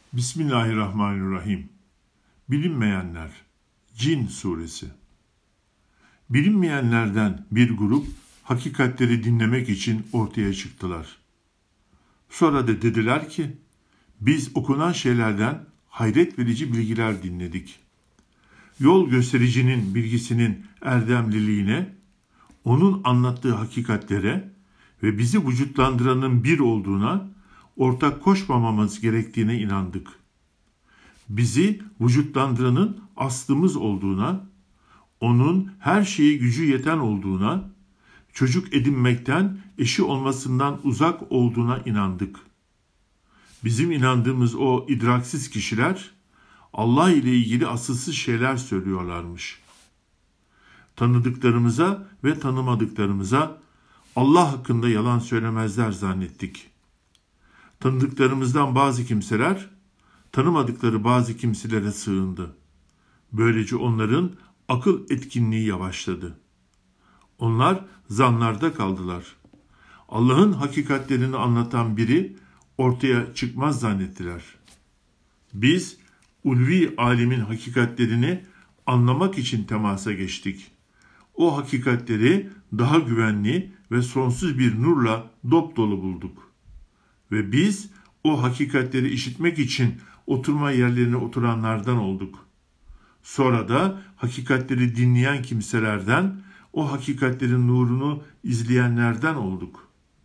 Bismillahirrahmanirrahim. Bilinmeyenler. Cin Suresi. Bilinmeyenlerden bir grup hakikatleri dinlemek için ortaya çıktılar. Sonra da dediler ki, biz okunan şeylerden hayret verici bilgiler dinledik. Yol göstericinin bilgisinin erdemliliğine, onun anlattığı hakikatlere ve bizi vücutlandıranın bir olduğuna, ortak koşmamamız gerektiğine inandık. Bizi vücutlandıranın aslımız olduğuna, onun her şeye gücü yeten olduğuna, çocuk edinmekten, eşi olmasından uzak olduğuna inandık. Bizim inandığımız o idraksiz kişiler, Allah ile ilgili asılsız şeyler söylüyorlarmış. Tanıdıklarımıza ve tanımadıklarımıza Allah hakkında yalan söylemezler zannettik. Tanıdıklarımızdan bazı kimseler, tanımadıkları bazı kimselere sığındı. Böylece onların akıl etkinliği yavaşladı. Onlar zanlarda kaldılar. Allah'ın hakikatlerini anlatan biri ortaya çıkmaz zannettiler. Biz ulvi alemin hakikatlerini anlamak için temasa geçtik. O hakikatleri daha güvenli ve sonsuz bir nurla dopdolu bulduk. Ve biz o hakikatleri işitmek için oturma yerlerine oturanlardan olduk. Sonra da hakikatleri dinleyen kimselerden, o hakikatlerin nurunu izleyenlerden olduk.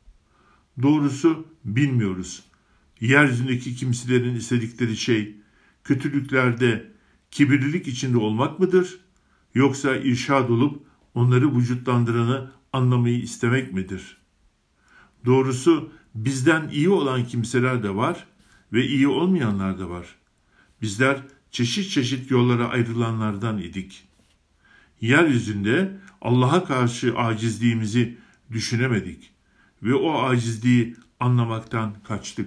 Doğrusu bilmiyoruz. Yeryüzündeki kimselerin istedikleri şey, kötülüklerde, kibirlilik içinde olmak mıdır? Yoksa irşad olup onları vücutlandıranı anlamayı istemek midir? Doğrusu bizden iyi olan kimseler de var ve iyi olmayanlar da var. Bizler çeşit çeşit yollara ayrılanlardan idik. Yeryüzünde Allah'a karşı acizliğimizi düşünemedik ve o acizliği anlamaktan kaçtık.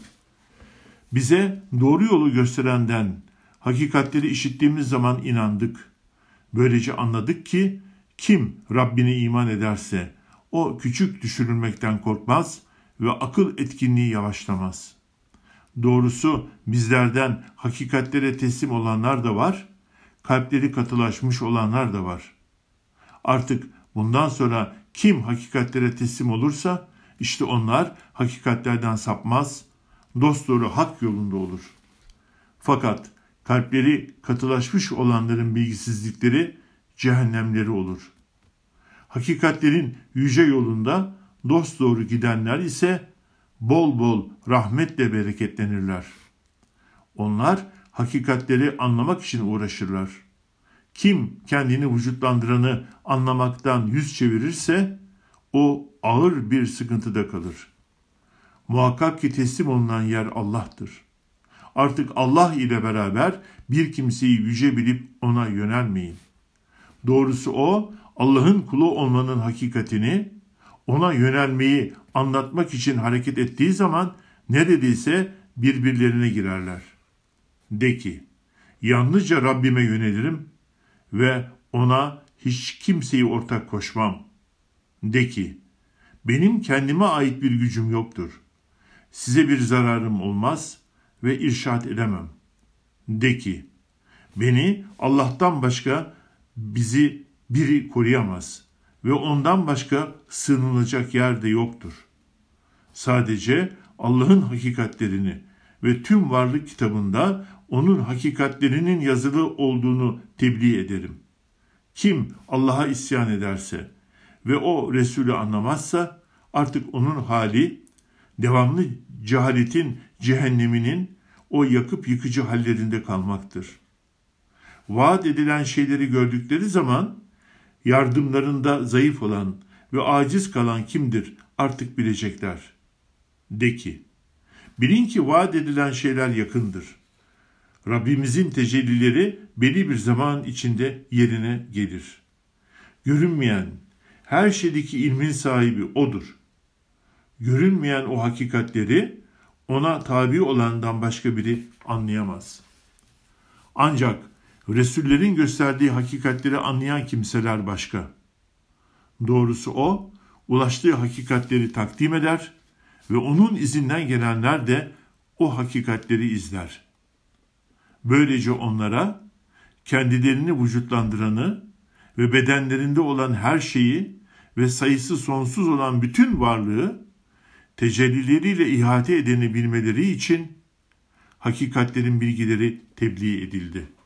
Bize doğru yolu gösterenden hakikatleri işittiğimiz zaman inandık. Böylece anladık ki kim Rabbine iman ederse o küçük düşürülmekten korkmaz ve akıl etkinliği yavaşlamaz. Doğrusu bizlerden hakikatlere teslim olanlar da var, kalpleri katılaşmış olanlar da var. Artık bundan sonra kim hakikatlere teslim olursa işte onlar hakikatlerden sapmaz, dosdoğru hak yolunda olur. Fakat kalpleri katılaşmış olanların bilgisizlikleri cehennemleri olur. Hakikatlerin yüce yolunda dosdoğru gidenler ise bol bol rahmetle bereketlenirler. Onlar hakikatleri anlamak için uğraşırlar. Kim kendini vücutlandıranı anlamaktan yüz çevirirse o ağır bir sıkıntıda kalır. Muhakkak ki teslim olunan yer Allah'tır. Artık Allah ile beraber bir kimseyi yüce bilip ona yönelmeyin. Doğrusu o, Allah'ın kulu olmanın hakikatini, ona yönelmeyi anlatmak için hareket ettiği zaman neredeyse birbirlerine girerler. De ki, yalnızca Rabbime yönelirim ve ona hiç kimseyi ortak koşmam. De ki, benim kendime ait bir gücüm yoktur. Size bir zararım olmaz ve irşad edemem. De ki, beni Allah'tan başka bizi biri koruyamaz ve ondan başka sığınılacak yer de yoktur. Sadece Allah'ın hakikatlerini ve tüm varlık kitabında onun hakikatlerinin yazılı olduğunu tebliğ ederim. Kim Allah'a isyan ederse ve o Resulü anlamazsa artık onun hali devamlı cehaletin cehenneminin o yakıp yıkıcı hallerinde kalmaktır. Vaat edilen şeyleri gördükleri zaman yardımlarında zayıf olan ve aciz kalan kimdir artık bilecekler. De ki, bilin ki vaat edilen şeyler yakındır. Rabbimizin tecellileri belli bir zaman içinde yerine gelir. Görünmeyen, her şeydeki ilmin sahibi O'dur. Görünmeyen o hakikatleri ona tabi olandan başka biri anlayamaz. Ancak Resullerin gösterdiği hakikatleri anlayan kimseler başka. Doğrusu o, ulaştığı hakikatleri takdim eder ve onun izinden gelenler de o hakikatleri izler. Böylece onlara kendilerini vücutlandıranı ve bedenlerinde olan her şeyi ve sayısı sonsuz olan bütün varlığı tecellileriyle ihate edeni bilmeleri için hakikatlerin bilgileri tebliğ edildi.